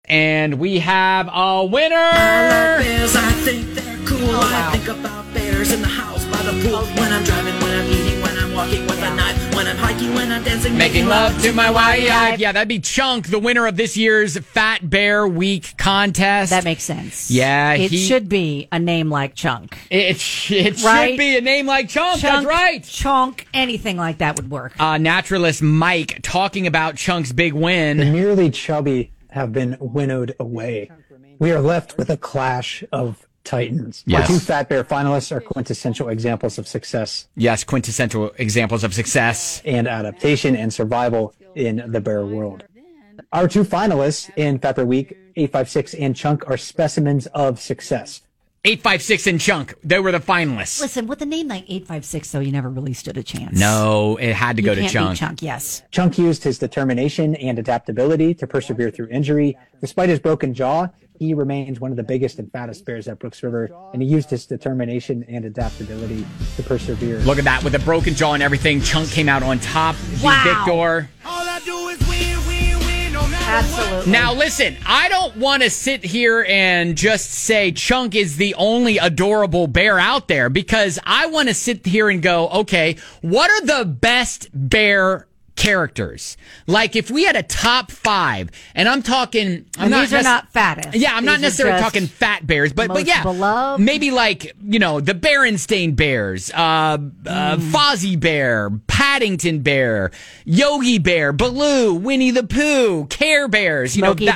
And we have a winner. I love bears, I think they're cool. I think about bears in the house by the pool. When I'm driving, when I'm eating, when I'm walking with a knife, when I'm hiking, when I'm dancing, making love to my wife. Yeah, that'd be Chunk, the winner of this year's Fat Bear Week contest. That makes sense. Yeah, it should be a name like Chunk. It should be a name like Chunk. That's right. Chunk, anything like that would work. Naturalist Mike talking about Chunk's big win. The merely chubby have been winnowed away. We are left with a clash of titans. Yes. Our two Fat Bear finalists are quintessential examples of success. Yes, quintessential examples of success. And adaptation and survival in the bear world. Our two finalists in Fat Bear Week, 856 and Chunk, are specimens of success. 856 and Chunk, they were the finalists. Listen, with a name like 856, though, you never really stood a chance. No, it had to go to Chunk. Chunk, yes. Chunk used his determination and adaptability to persevere through injury. Despite his broken jaw, he remains one of the biggest and fattest bears at Brooks River, and he used his determination and adaptability to persevere. Look at that, with a broken jaw and everything, Chunk came out on top. Wow. The victor. All I do is win, no matter Absolutely. Now, listen, I don't want to sit here and just say Chunk is the only adorable bear out there, because I want to sit here and go, okay, what are the best bear characters? Like, if we had a top 5, and I'm talking, these are not fattest. Yeah, I'm not These are necessarily just talking fat bears, but yeah, beloved. maybe like, the Berenstain Bears, Fozzie Bear, Paddington Bear, Yogi Bear, Baloo, Winnie the Pooh, Care Bears, Smokey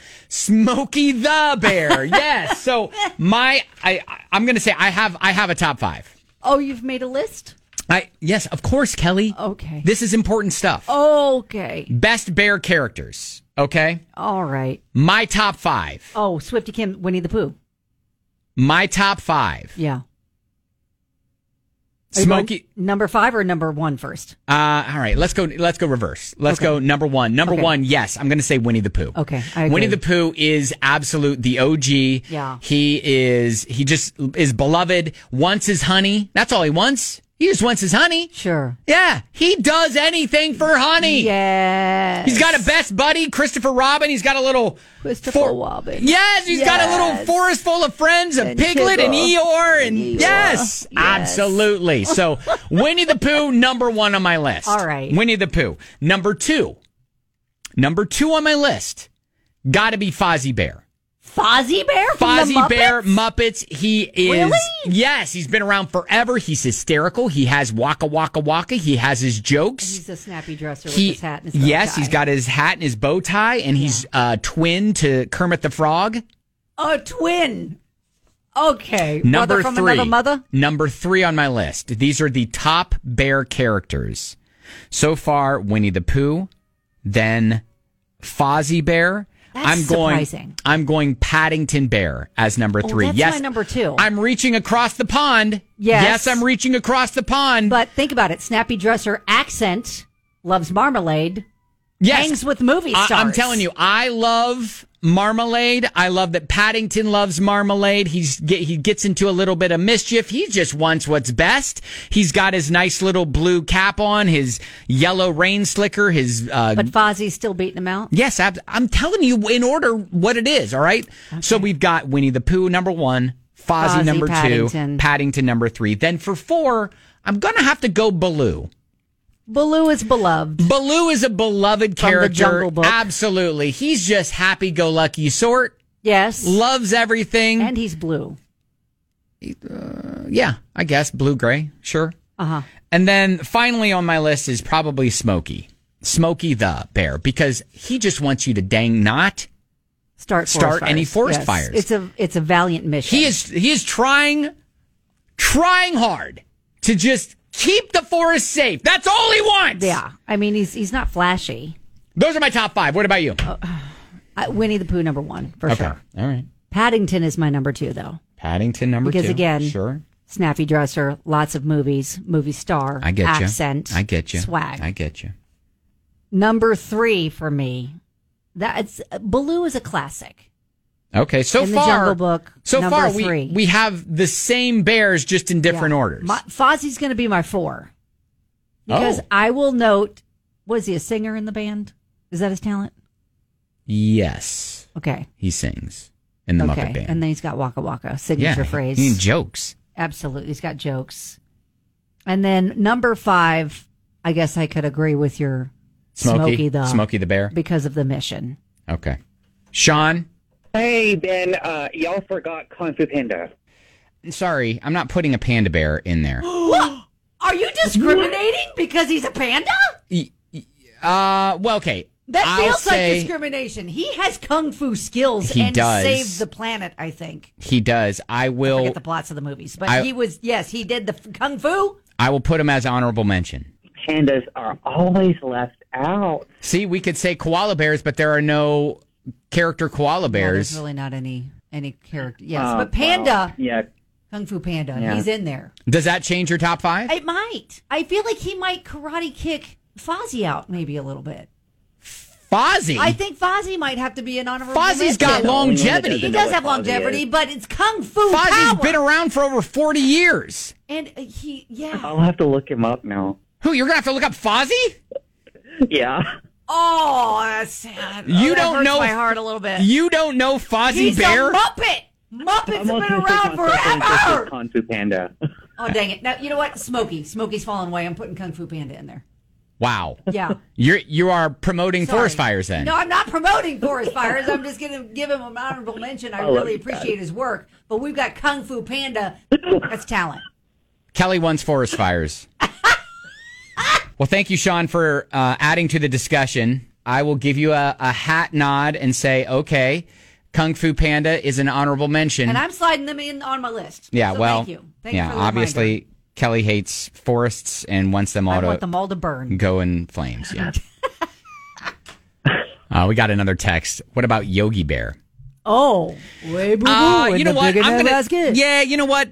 the Bear. Yes. So I'm going to say I have a top 5. Oh, you've made a list? Yes, of course, Kelly. Okay. This is important stuff. Okay. Best bear characters. Okay. All right. My top 5. Oh, Swifty Kim, Winnie the Pooh. My top 5. Yeah. Smokey. Number 5 or number 1 first? All right. Let's go reverse. Let's go number 1. Number 1. Yes, I'm going to say Winnie the Pooh. Okay. I agree. Winnie the Pooh is the OG. Yeah. He just is beloved. Wants his honey. That's all he wants. He just wants his honey. Sure. Yeah. He does anything for honey. Yes. He's got a best buddy, Christopher Robin. He's got a little... Christopher Robin. Yes, he's got a little forest full of friends, a Piglet Kibble. and Eeyore. And yes, absolutely. So Winnie the Pooh, number 1 on my list. All right. Winnie the Pooh. Number 2 on my list, got to be Fozzie Bear. Fozzie Bear from the Fozzie Bear, Muppets? Muppets. He is. Really? Yes, he's been around forever. He's hysterical. He has waka waka waka. He has his jokes. He's a snappy dresser with his hat and his bow Yes, tie. he's got his hat and his bow tie, and he's twin to Kermit the Frog. A twin. Okay. Number Brother from 3. another mother? Number 3 on my list. These are the top bear characters. So far, Winnie the Pooh, then Fozzie Bear. That's surprising. I'm going Paddington Bear as number 3. That's yes, my number 2. I'm reaching across the pond. Yes. I'm reaching across the pond. But think about it. Snappy dresser, accent, loves marmalade, hangs with movie stars. I'm telling you, I love marmalade. I love that Paddington loves marmalade. He gets into a little bit of mischief. He just wants what's best. He's got his nice little blue cap on, his yellow rain slicker, his... But Fozzie's still beating him out? Yes, I'm telling you in order what it is, all right? Okay. So we've got Winnie the Pooh, number 1, Fozzie number 2, Paddington number 3. Then for 4, I'm going to have to go Baloo. Baloo is beloved. Baloo is a beloved character. From the Jungle Book. Absolutely. He's just happy-go-lucky sort. Yes. Loves everything. And he's blue. Yeah, I guess. Blue-gray. Sure. Uh-huh. And then finally on my list is probably Smokey. Smokey the Bear. Because he just wants you to dang not start any forest fires. It's a valiant mission. He is trying hard to just keep the forest safe. That's all he wants. Yeah. I mean, he's not flashy. Those are my top 5. What about you? Winnie the Pooh, number 1, for sure. All right. Paddington is my number 2, though. Paddington, number 2. Because, again, sure. Snappy dresser, lots of movies, movie star, I get accent, I get you. swag. I get you. Number 3 for me, Baloo is a classic. Okay, so in far, the Jungle Book, so number far 3. we have the same bears, just in different orders. Fozzie's going to be my 4 because I will note. Was he a singer in the band? Is that his talent? Yes. Okay. He sings in the Muppet Band. And then he's got Waka Waka, signature phrase. He jokes. Absolutely. He's got jokes. And then number 5, I guess I could agree with your Smokey the Bear. Because of the mission. Okay. Sean? Hey, Ben, y'all forgot Kung Fu Panda. Sorry, I'm not putting a panda bear in there. Are you discriminating because he's a panda? Well, okay. That feels like discrimination. He has kung fu skills and saved the planet, I think. He does. I forget the plots of the movies. But he did the kung fu. I will put him as honorable mention. Pandas are always left out. See, we could say koala bears, but there are no character koala bears. There's really not any character. Yes, but Panda. Yeah. Kung Fu Panda. He's in there. Does that change your top 5? It might. I feel like he might karate kick Fozzie out maybe a little bit. Fozzie? I think Fozzie might have to be an honorable mention. Fozzie's got longevity. He does have longevity, but it's Kung Fu Fozzie's been around for over 40 years. And I'll have to look him up now. Who, you're going to have to look up Fozzie? Yeah. Oh, that's sad. You that don't hurts know my heart a little bit. You don't know Fozzie Bear? He's a Muppet. Muppets have been around forever. Kung Fu Panda. Oh, dang it. Now, you know what? Smokey's fallen away. I'm putting Kung Fu Panda in there. Wow. Yeah. You are promoting forest fires then. No, I'm not promoting forest fires. I'm just going to give him an honorable mention. I really appreciate his work. But we've got Kung Fu Panda. That's talent. Kelly wants forest fires. Well, thank you, Sean, for adding to the discussion. I will give you a hat nod and say, okay, Kung Fu Panda is an honorable mention. And I'm sliding them in on my list. Yeah, so well, thank you. Thank you for the obviously, reminder. Kelly hates forests and wants them all to burn. Go in flames, yeah. We got another text. What about Yogi Bear? Oh, way boo boo. You know what? Yeah, you know what?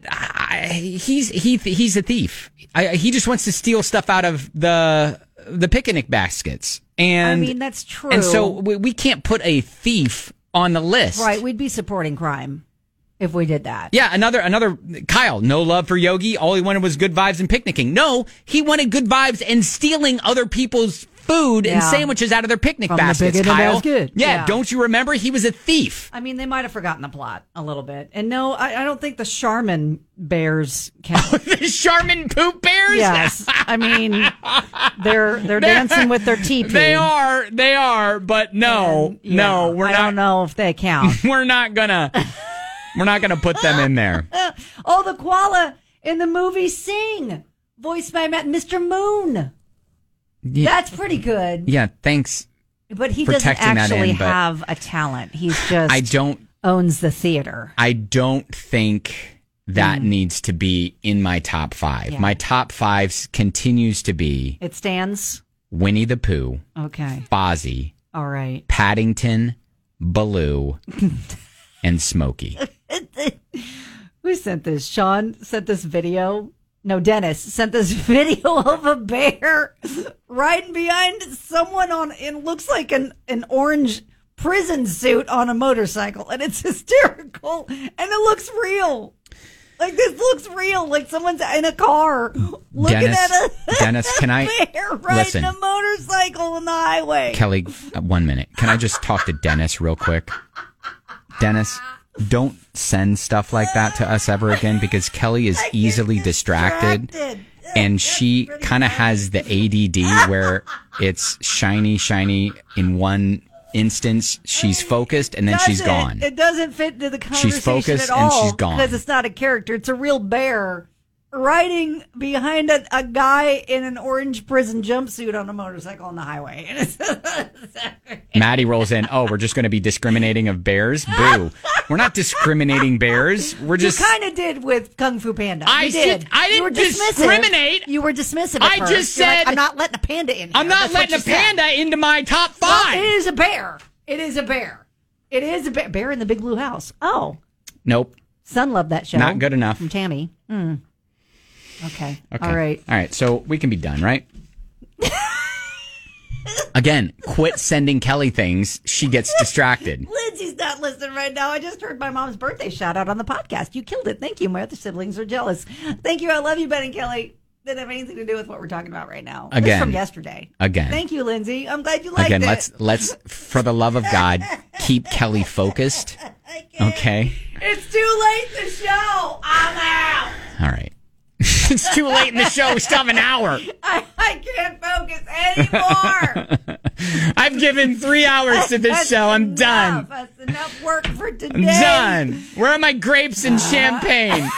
He's a thief. He just wants to steal stuff out of the picnic baskets. And I mean, that's true. And so we can't put a thief on the list. Right, we'd be supporting crime if we did that. Yeah, another Kyle, no love for Yogi. All he wanted was good vibes and picnicking. No, he wanted good vibes and stealing other people's food and sandwiches out of their picnic baskets, Kyle. Yeah, don't you remember? He was a thief. I mean, they might have forgotten the plot a little bit. And no, I don't think the Charmin bears count. The Charmin poop bears? Yes. I mean, they're dancing with their teepee. They are, but no, we're not. I don't know if they count. We're not gonna put them in there. Oh, the koala in the movie Sing, voiced by Mr. Moon. Yeah. That's pretty good. Yeah, thanks. But he doesn't actually have a talent. He's just owns the theater. I don't think that needs to be in my top 5. Yeah. My top 5 continues to be. It stands. Winnie the Pooh. Okay. Fozzie. All right. Paddington, Baloo, and Smokey. Who sent this? Sean sent this video. No, Dennis sent this video of a bear riding behind someone in looks like an orange prison suit on a motorcycle, and it's hysterical, and it looks real. Like, this looks real, like someone's in a car looking at a can I bear riding a motorcycle on the highway. Kelly, 1 minute. Can I just talk to Dennis real quick? Dennis, don't send stuff like that to us ever again, because Kelly is easily distracted. And she kind of has the ADD where it's shiny in one instance. She's focused and then she's gone. It doesn't fit into the conversation she's focused at all, and she's gone. Because it's not a character. It's a real bear riding behind a guy in an orange prison jumpsuit on a motorcycle on the highway. Maddie rolls in. Oh, we're just going to be discriminating of bears? Boo. We're not discriminating bears. We're just. You kind of did with Kung Fu Panda. I didn't discriminate. You were dismissive. I just said. Like, I'm not letting a panda in here. I'm not letting a panda into my top 5. Well, it is a bear. It is a bear. It is a bear. Bear in the Big Blue House. Oh. Nope. Son loved that show. Not good enough. From Tammy. Okay. All right. So we can be done, right? Again, quit sending Kelly things. She gets distracted. Lindsay's not listening right now. I just heard my mom's birthday shout out on the podcast. You killed it. Thank you. My other siblings are jealous. Thank you. I love you, Ben and Kelly. that have anything to do with what we're talking about right now. Again. It's from yesterday. Again. Thank you, Lindsay. I'm glad you liked Again, it. let's for the love of God, keep Kelly focused. Okay. It's too late in the show. I'm out. All right. It's too late in the show. We still have an hour. I can't focus anymore. I've given 3 hours to this show. I'm done. That's enough work for today. I'm done. Where are my grapes and champagne?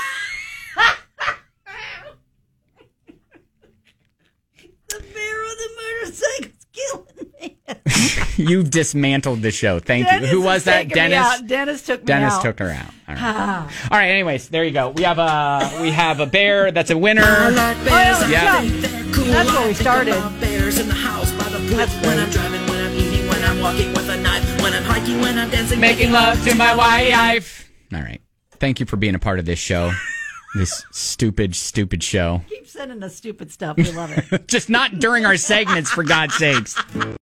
The bear on the motorcycle's killing me. You've dismantled the show. Thank you. Dennis Who is was that? taking me Dennis? out. Dennis took me out. Dennis took her out. All right. All right. Anyways, there you go. We have a bear that's a winner. Yeah. Cool. That's where we started. Bears in the house by the pool. That's When great. I'm driving, when I'm eating, when I'm walking with a knife, when I'm hiking, when I'm dancing, Making love to my wife. All right. Thank you for being a part of this show. This stupid show. Keep sending us stupid stuff. We love it. Just not during our segments, for God's sakes.